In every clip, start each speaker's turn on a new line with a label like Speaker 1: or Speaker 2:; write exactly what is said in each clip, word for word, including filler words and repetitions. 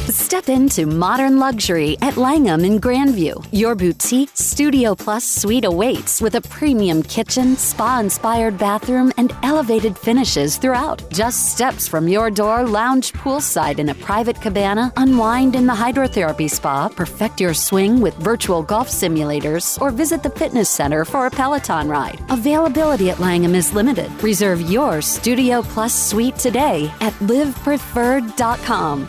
Speaker 1: Step into modern luxury at Langham in Grandview. Your boutique Studio Plus suite awaits with a premium kitchen, spa-inspired bathroom, and elevated finishes throughout. Just steps from your door, lounge poolside in a private cabana, unwind in the hydrotherapy spa, perfect your swing with virtual golf simulators, or visit the fitness center for a Peloton ride. Availability at Langham is limited. Reserve your Studio Plus suite today at live preferred dot com.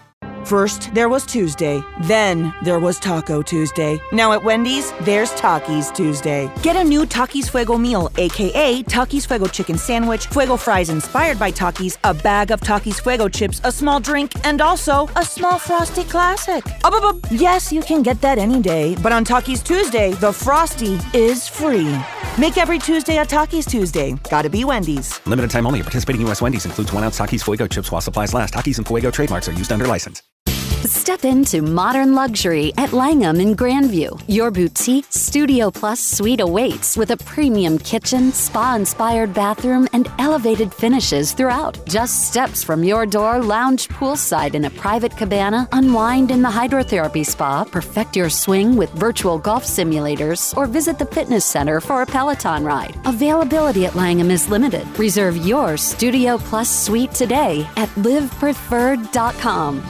Speaker 2: First, there was Tuesday. Then, there was Taco Tuesday. Now at Wendy's, there's Takis Tuesday. Get a new Takis Fuego meal, a k a. Takis Fuego chicken sandwich, Fuego fries inspired by Takis, a bag of Takis Fuego chips, a small drink, and also a small Frosty Classic. Up, up, up. Yes, you can get that any day, but on Takis Tuesday, the Frosty is free. Make every Tuesday a Takis Tuesday. Gotta be Wendy's.
Speaker 3: Limited time only. Participating U S Wendy's includes one ounce Takis Fuego chips while supplies last. Takis and Fuego trademarks are used under license.
Speaker 1: Step into modern luxury at Langham in Grandview. Your boutique Studio Plus suite awaits with a premium kitchen, spa-inspired bathroom, and elevated finishes throughout. Just steps from your door, lounge poolside in a private cabana, unwind in the hydrotherapy spa, perfect your swing with virtual golf simulators, or visit the fitness center for a Peloton ride. Availability at Langham is limited. Reserve your Studio Plus suite today at live preferred dot com.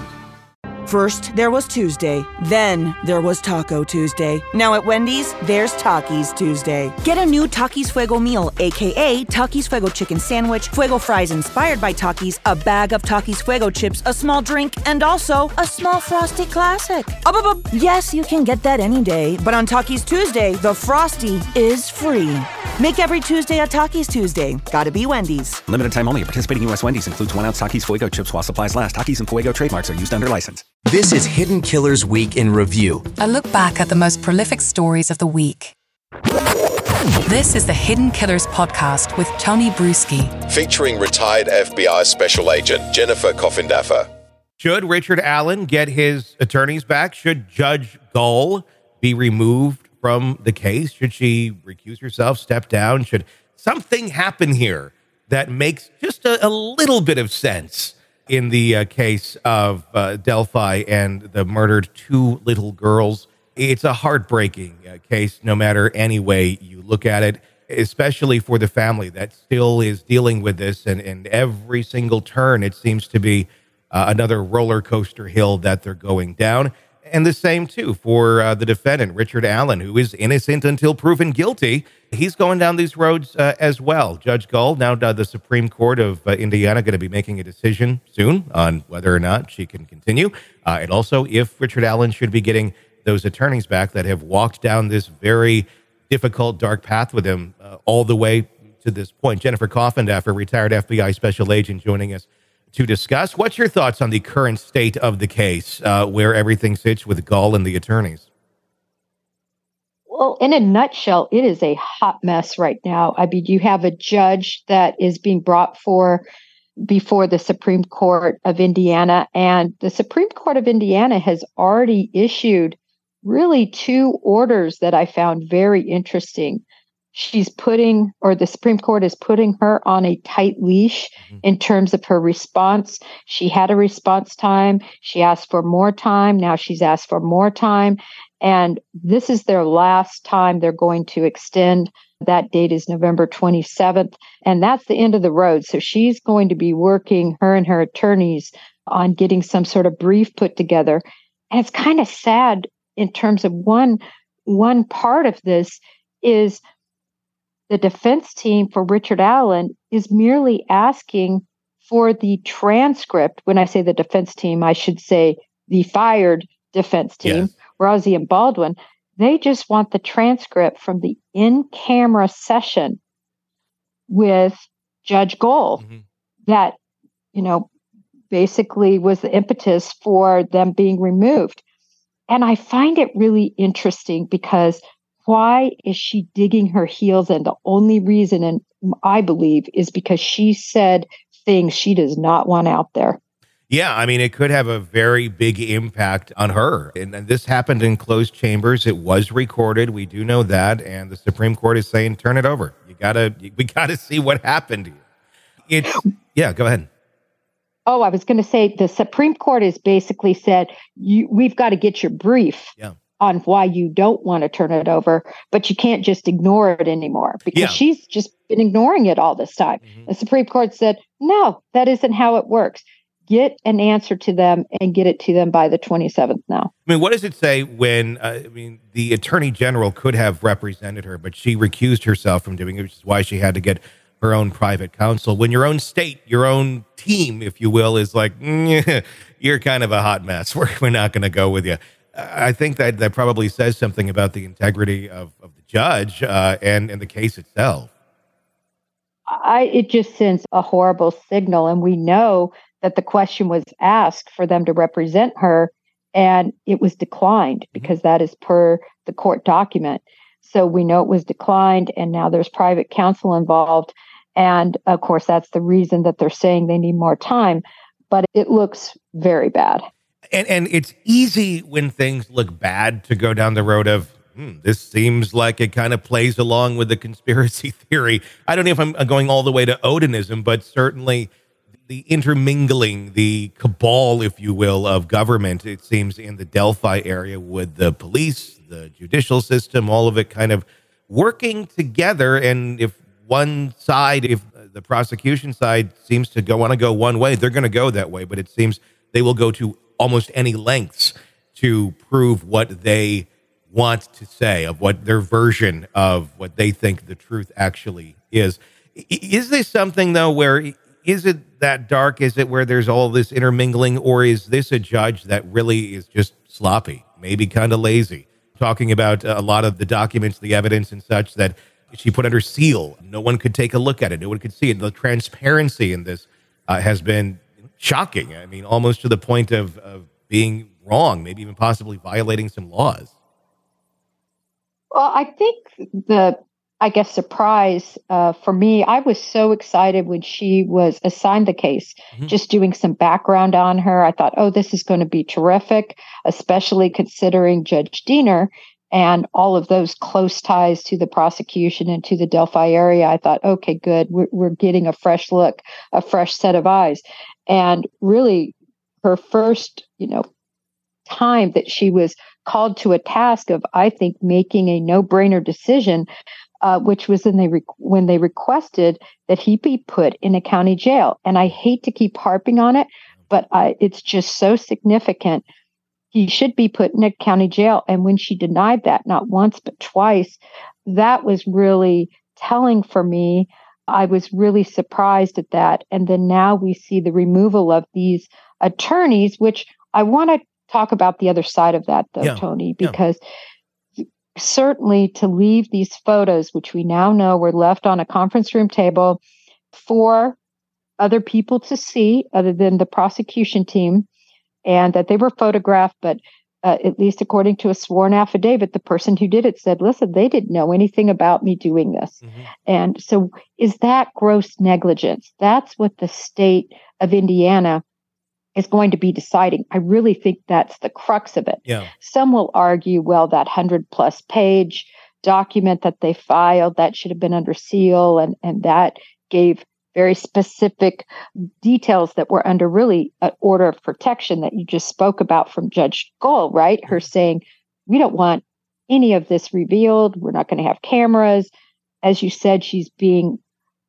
Speaker 2: First, there was Tuesday. Then, there was Taco Tuesday. Now at Wendy's, there's Takis Tuesday. Get a new Takis Fuego meal, a k a. Takis Fuego chicken sandwich, Fuego fries inspired by Takis, a bag of Takis Fuego chips, a small drink, and also a small Frosty Classic. Up, up, up. Yes, you can get that any day, but on Takis Tuesday, the Frosty is free. Make every Tuesday a Takis Tuesday. Gotta be Wendy's.
Speaker 3: Limited time only. Participating U S Wendy's includes one ounce Takis Fuego chips while supplies last. Takis and Fuego trademarks are used under license.
Speaker 4: This is Hidden Killers Week in Review.
Speaker 5: A look back at the most prolific stories of the week. This is the Hidden Killers podcast with Tony Bruschi.
Speaker 6: Featuring retired F B I Special Agent Jennifer Coffindaffer.
Speaker 7: Should Richard Allen get his attorneys back? Should Judge Gull be removed from the case? Should she recuse herself, step down? Should something happen here that makes just a, a little bit of sense in the uh, case of uh, Delphi and the murdered two little girls? It's a heartbreaking uh, case, no matter any way you look at it, especially for the family that still is dealing with this. And, and every single turn, it seems to be uh, another roller coaster hill that they're going down. And the same, too, for uh, the defendant, Richard Allen, who is innocent until proven guilty. He's going down these roads uh, as well. Judge Gull, now uh, the Supreme Court of uh, Indiana, going to be making a decision soon on whether or not she can continue. Uh, and also if Richard Allen should be getting those attorneys back that have walked down this very difficult, dark path with him uh, all the way to this point. Jennifer Coffindaffer, retired F B I Special Agent, joining us to discuss. What's your thoughts on the current state of the case, uh, where everything sits with Gull and the attorneys?
Speaker 8: Well, in a nutshell, it is a hot mess right now. I mean, you have a judge that is being brought for before the Supreme Court of Indiana, and the Supreme Court of Indiana has already issued really two orders that I found very interesting. She's putting, or the Supreme Court is putting her on a tight leash mm-hmm. in terms of her response. She had a response time. She asked for more time. Now she's asked for more time. And this is their last time they're going to extend. That date is November twenty-seventh. And that's the end of the road. So she's going to be working, her and her attorneys, on getting some sort of brief put together. And it's kind of sad in terms of one, one part of this is the defense team for Richard Allen is merely asking for the transcript. When I say the defense team, I should say the fired defense team, yes. Rosie and Baldwin. They just want the transcript from the in-camera session with Judge Gull mm-hmm. that, you know, basically was the impetus for them being removed. And I find it really interesting because why is she digging her heels in? The only reason, and I believe, is because she said things she does not want out there.
Speaker 7: Yeah, I mean, it could have a very big impact on her. And, and this happened in closed chambers. It was recorded. We do know that. And the Supreme Court is saying, turn it over. You gotta, we gotta see what happened here. It's, yeah, go ahead.
Speaker 8: Oh, I was going to say the Supreme Court has basically said, you, we've got to get your brief
Speaker 7: Yeah.
Speaker 8: on why you don't want to turn it over, but you can't just ignore it anymore because
Speaker 7: Yeah.
Speaker 8: she's just been ignoring it all this time.
Speaker 7: Mhm.
Speaker 8: The Supreme Court said, no, that isn't how it works. Get an answer to them and get it to them by the twenty-seventh now.
Speaker 7: I mean, what does it say when, uh, I mean, the Attorney General could have represented her, but she recused herself from doing it, which is why she had to get her own private counsel. When your own state, your own team, if you will, is like, mm, you're kind of a hot mess. We're, we're not going to go with you. I think that that probably says something about the integrity of, of the judge uh, and, and the case itself.
Speaker 8: I, it just sends a horrible signal. And we know that the question was asked for them to represent her and it was declined because that is per the court document. So we know it was declined and now there's private counsel involved. And of course, that's the reason that they're saying they need more time, but it looks very bad.
Speaker 7: And and it's easy when things look bad to go down the road of, hmm, this seems like it kind of plays along with the conspiracy theory. I don't know if I'm going all the way to Odinism, but certainly the intermingling, the cabal, if you will, of government, it seems in the Delphi area with the police, the judicial system, all of it kind of working together. And if one side, if the prosecution side seems to go want to go one way, they're going to go that way. But it seems they will go to almost any lengths to prove what they want to say, of what their version of what they think the truth actually is. Is this something, though, where is it that dark? Is it where there's all this intermingling, or is this a judge that really is just sloppy, maybe kind of lazy? Talking about a lot of the documents, the evidence and such that she put under seal. No one could take a look at it. No one could see it. The transparency in this uh, has been shocking. I mean, almost to the point of, of being wrong, maybe even possibly violating some laws.
Speaker 8: Well, I think the, I guess, surprise uh, for me, I was so excited when she was assigned the case, mm-hmm. just doing some background on her. I thought, oh, this is going to be terrific, especially considering Judge Diener and all of those close ties to the prosecution and to the Delphi area. I thought, okay, good. We're, we're getting a fresh look, a fresh set of eyes. And really, her first, you know, time that she was called to a task of, I think, making a no-brainer decision, uh, which was in they re- when they requested that he be put in a county jail. And I hate to keep harping on it, but I, it's just so significant. He should be put in a county jail. And when she denied that, not once, but twice, that was really telling for me. I was really surprised at that. And then now we see the removal of these attorneys, which I want to talk about the other side of that, though, yeah. Tony, because yeah. certainly to leave these photos, which we now know were left on a conference room table for other people to see other than the prosecution team, and that they were photographed, but uh, at least according to a sworn affidavit, the person who did it said, listen, they didn't know anything about me doing this. Mm-hmm. And so is that gross negligence? That's what the state of Indiana is going to be deciding. I really think that's the crux of it.
Speaker 7: Yeah.
Speaker 8: Some will argue, well, that one hundred plus page document that they filed, that should have been under seal, and, and that gave very specific details that were under really an order of protection that you just spoke about from Judge Gull, right? Her saying, we don't want any of this revealed. We're not going to have cameras. As you said, she's being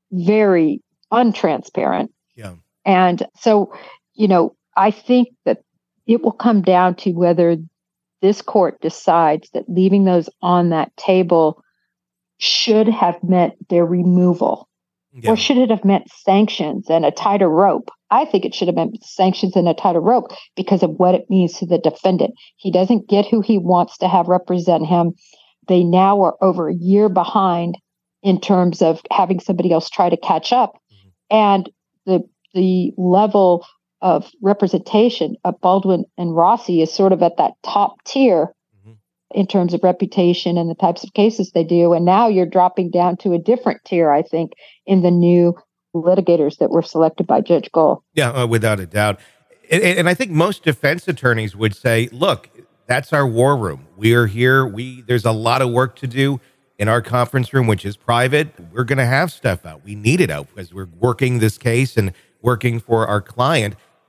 Speaker 8: very untransparent.
Speaker 7: Yeah.
Speaker 8: And so, you know, I think that it will come down to whether this court decides that leaving those on that table should have meant their removal. Yeah. Or should it have meant sanctions and a tighter rope? I think it should have meant sanctions and a tighter rope because of what it means to the defendant. He doesn't get who he wants to have represent him. They now are over a year behind in terms of having somebody else try to catch up. Mm-hmm. And the the level of representation of Baldwin and Rossi is sort of at that top tier mm-hmm. in terms of reputation and the types of cases they do. And now you're dropping down to a different tier, I think, in the new litigators that were selected by Judge Gull.
Speaker 7: Yeah, uh, without a doubt. And, and I think most defense attorneys would say, look, that's our war room. We are here. We There's a lot of work to do in our conference room, which is private. We're going to have stuff out. We need it out because we're working this case and working for our client.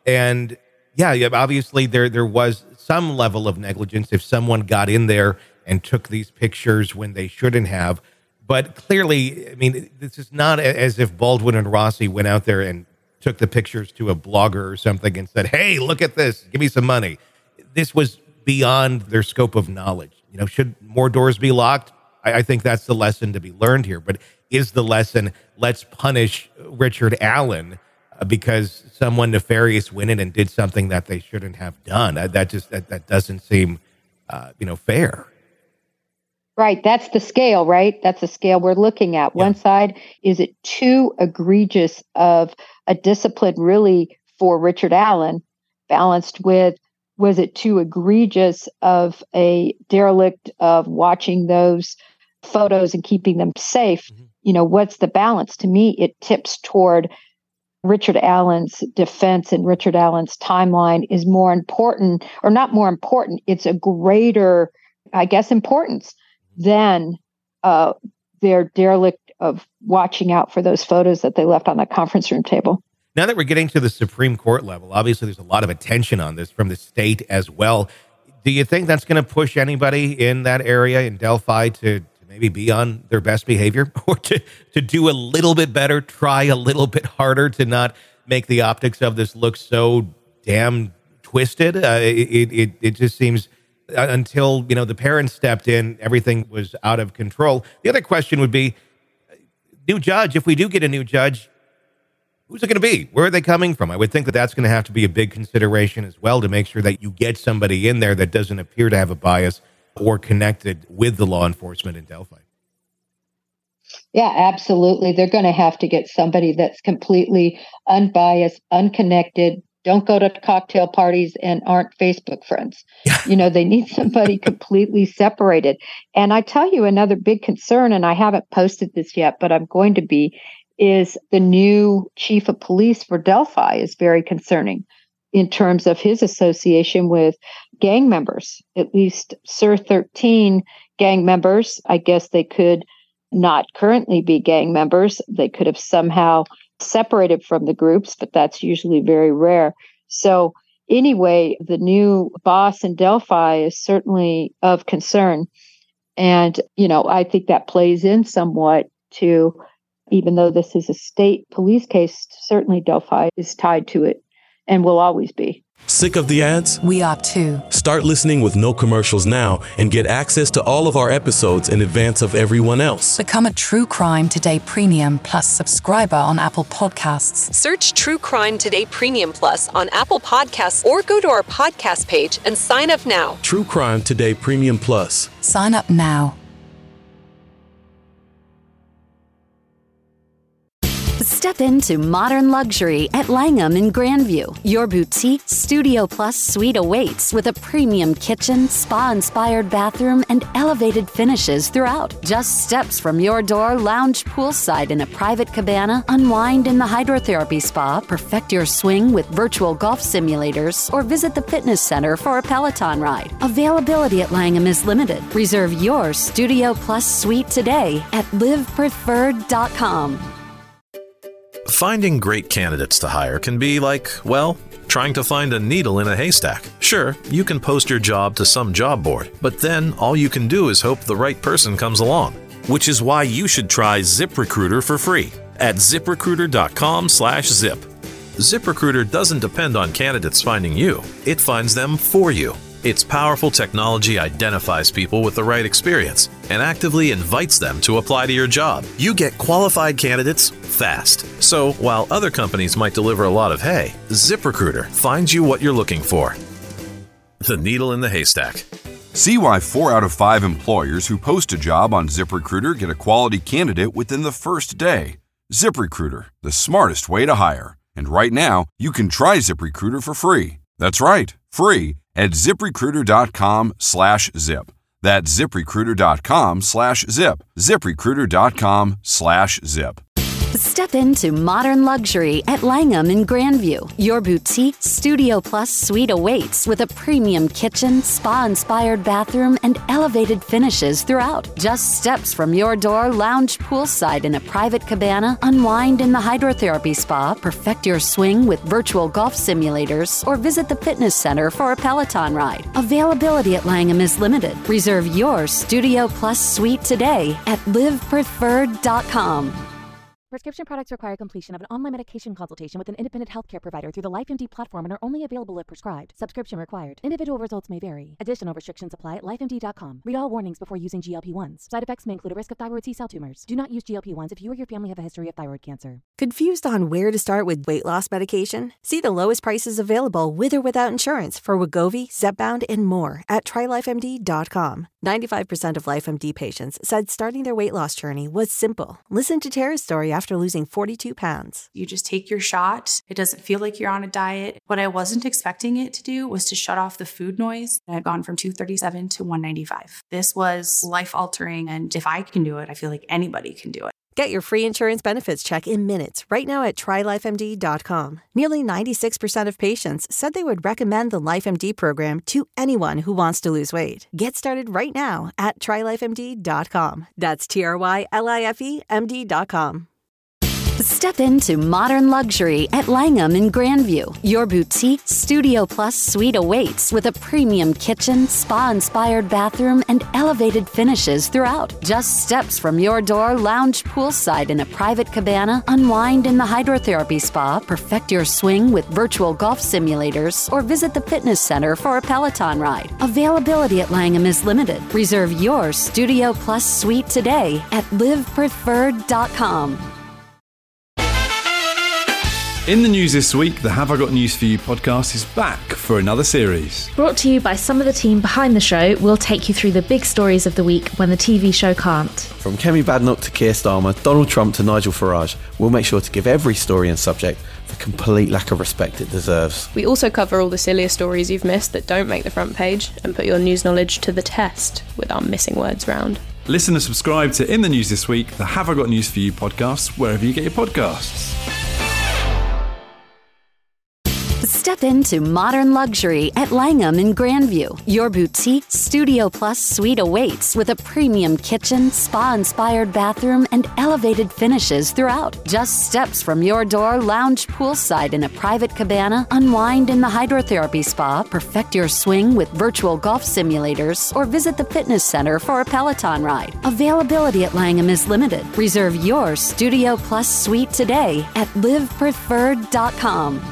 Speaker 7: And yeah, yeah, obviously there there was some level of negligence if someone got in there and took these pictures when they shouldn't have. But clearly, I mean, this is not as if Baldwin and Rossi went out there and took the pictures to a blogger or something and said, hey, look at this, give me some money. This was beyond their scope of knowledge. You know, should more doors be locked? I, I think that's the lesson to be learned here. But is the lesson, let's punish Richard Allen uh, because someone nefarious went in and did something that they shouldn't have done? Uh, that just, that, that doesn't seem, uh, you know, fair.
Speaker 8: Right. That's the scale, right? That's the scale we're looking at. Yeah. One side, is it too egregious of a discipline really for Richard Allen, balanced with, was it too egregious of a derelict of watching those photos and keeping them safe? Mm-hmm. You know, what's the balance? To me, it tips toward Richard Allen's defense, and Richard Allen's timeline is more important, or not more important. It's a greater, I guess, importance than uh, their derelict of watching out for those photos that they left on the conference room table.
Speaker 7: Now that we're getting to the Supreme Court level, obviously there's a lot of attention on this from the state as well. Do you think that's going to push anybody in that area in Delphi to, to maybe be on their best behavior, or to, to do a little bit better, try a little bit harder to not make the optics of this look so damn twisted? Uh, it, it, it just seems... until, you know, the parents stepped in, everything was out of control. The other question would be, new judge, if we do get a new judge, who's it going to be? Where are they coming from? I would think that that's going to have to be a big consideration as well, to make sure that you get somebody in there that doesn't appear to have a bias or connected with the law enforcement in Delphi.
Speaker 8: Yeah, absolutely. They're going to have to get somebody that's completely unbiased, unconnected, don't go to cocktail parties, and aren't Facebook friends. Yeah. You know, they need somebody completely separated. And I tell you, another big concern, and I haven't posted this yet, but I'm going to be, is the new chief of police for Delphi is very concerning in terms of his association with gang members. At least S I R thirteen gang members, I guess they could not currently be gang members. They could have somehow separated from the groups, but that's usually very rare. So anyway, the new boss in Delphi is certainly of concern. And, you know, I think that plays in somewhat to, even though this is a state police case, certainly Delphi is tied to it and will always be.
Speaker 9: Sick of the ads?
Speaker 5: We are too.
Speaker 9: Start listening with no commercials now and get access to all of our episodes in advance of everyone else.
Speaker 5: Become a True Crime Today Premium Plus subscriber on Apple Podcasts.
Speaker 10: Search True Crime Today Premium Plus on Apple Podcasts or go to our podcast page and sign up now.
Speaker 9: True Crime Today Premium Plus.
Speaker 5: Sign up now.
Speaker 1: Step into modern luxury at Langham in Grandview. Your boutique Studio Plus suite awaits with a premium kitchen, spa-inspired bathroom, and elevated finishes throughout. Just steps from your door, lounge poolside in a private cabana, unwind in the hydrotherapy spa, perfect your swing with virtual golf simulators, or visit the fitness center for a Peloton ride. Availability at Langham is limited. Reserve your Studio Plus suite today at live preferred dot com.
Speaker 11: Finding great candidates to hire can be like, well, trying to find a needle in a haystack. Sure, you can post your job to some job board, but then all you can do is hope the right person comes along. Which is why you should try ZipRecruiter for free at ZipRecruiter.com slash zip. ZipRecruiter doesn't depend on candidates finding you. It finds them for you. Its powerful technology identifies people with the right experience and actively invites them to apply to your job. You get qualified candidates fast. So while other companies might deliver a lot of hay, ZipRecruiter finds you what you're looking for. The needle in the haystack.
Speaker 12: See why four out of five employers who post a job on ZipRecruiter get a quality candidate within the first day. ZipRecruiter, the smartest way to hire. And right now, you can try ZipRecruiter for free. That's right, free at ZipRecruiter.com slash zip. That's ZipRecruiter.com slash zip. ZipRecruiter.com slash zip.
Speaker 1: Step into modern luxury at Langham in Grandview. Your boutique Studio Plus suite awaits with a premium kitchen, spa-inspired bathroom, and elevated finishes throughout. Just steps from your door, lounge poolside in a private cabana, unwind in the hydrotherapy spa, perfect your swing with virtual golf simulators, or visit the fitness center for a Peloton ride. Availability at Langham is limited. Reserve your Studio Plus suite today at live preferred dot com.
Speaker 13: Prescription products require completion of an online medication consultation with an independent healthcare provider through the LifeMD platform and are only available if prescribed. Subscription required. Individual results may vary. Additional restrictions apply at life M D dot com. Read all warnings before using G L P one s. Side effects may include a risk of thyroid C-cell tumors. Do not use G L P one s if you or your family have a history of thyroid cancer.
Speaker 14: Confused on where to start with weight loss medication? See the lowest prices available with or without insurance for Wegovy, Zepbound, and more at try life M D dot com. ninety-five percent of LifeMD patients said starting their weight loss journey was simple. Listen to Tara's story after losing forty-two pounds.
Speaker 15: You just take your shot. It doesn't feel like you're on a diet. What I wasn't expecting it to do was to shut off the food noise. I had gone from two thirty-seven to one ninety-five. This was life-altering, and if I can do it, I feel like anybody can do it.
Speaker 14: Get your free insurance benefits check in minutes right now at try life M D dot com. Nearly ninety-six percent of patients said they would recommend the LifeMD program to anyone who wants to lose weight. Get started right now at try life M D dot com. That's T R Y L I F E M D dot com.
Speaker 1: Step into modern luxury at Langham in Grandview. Your boutique Studio Plus suite awaits with a premium kitchen, spa-inspired bathroom, and elevated finishes throughout. Just steps from your door, lounge poolside in a private cabana, unwind in the hydrotherapy spa, perfect your swing with virtual golf simulators, or visit the fitness center for a Peloton ride. Availability at Langham is limited. Reserve your Studio Plus suite today at live preferred dot com.
Speaker 16: In the news this week, the Have I Got News For You podcast is back for another series.
Speaker 17: Brought to you by some of the team behind the show, we'll take you through the big stories of the week when the T V show can't.
Speaker 18: From Kemi Badnoch to Keir Starmer, Donald Trump to Nigel Farage, we'll make sure to give every story and subject the complete lack of respect it deserves.
Speaker 19: We also cover all the sillier stories you've missed that don't make the front page and put your news knowledge to the test with our missing words round.
Speaker 16: Listen and subscribe to In the News This Week, the Have I Got News For You podcast, wherever you get your podcasts.
Speaker 1: Step into modern luxury at Langham in Grandview. Your boutique Studio Plus suite awaits with a premium kitchen, spa-inspired bathroom, and elevated finishes throughout. Just steps from your door, lounge poolside in a private cabana, unwind in the hydrotherapy spa, perfect your swing with virtual golf simulators, or visit the fitness center for a Peloton ride. Availability at Langham is limited. Reserve your Studio Plus suite today at live preferred dot com.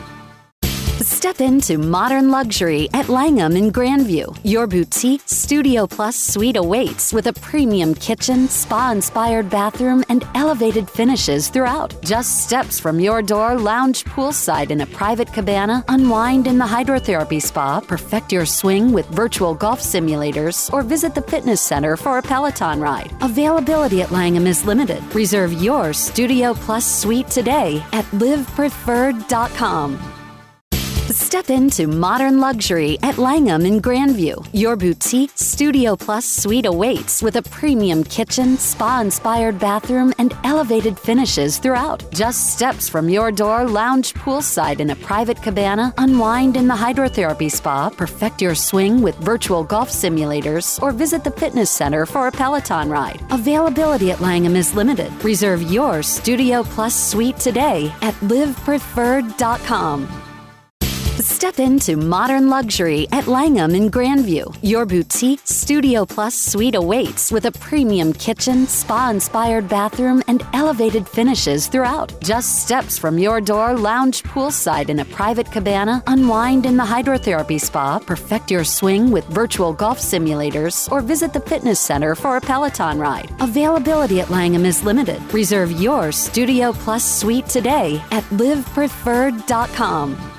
Speaker 1: Step into modern luxury at Langham in Grandview. Your boutique Studio Plus suite awaits with a premium kitchen, spa-inspired bathroom, and elevated finishes throughout. Just steps from your door, lounge poolside in a private cabana, unwind in the hydrotherapy spa, perfect your swing with virtual golf simulators, or visit the fitness center for a Peloton ride. Availability at Langham is limited. Reserve your Studio Plus suite today at live preferred dot com. Step into modern luxury at Langham in Grandview. Your boutique Studio Plus suite awaits with a premium kitchen, spa-inspired bathroom, and elevated finishes throughout. Just steps from your door, lounge poolside in a private cabana, unwind in the hydrotherapy spa, perfect your swing with virtual golf simulators, or visit the fitness center for a Peloton ride. Availability at Langham is limited. Reserve your Studio Plus suite today at live preferred dot com. Step into modern luxury at Langham in Grandview. Your boutique Studio Plus suite awaits with a premium kitchen, spa-inspired bathroom, and elevated finishes throughout. Just steps from your door, lounge poolside in a private cabana, unwind in the hydrotherapy spa, perfect your swing with virtual golf simulators, or visit the fitness center for a Peloton ride. Availability at Langham is limited. Reserve your Studio Plus suite today at live preferred dot com.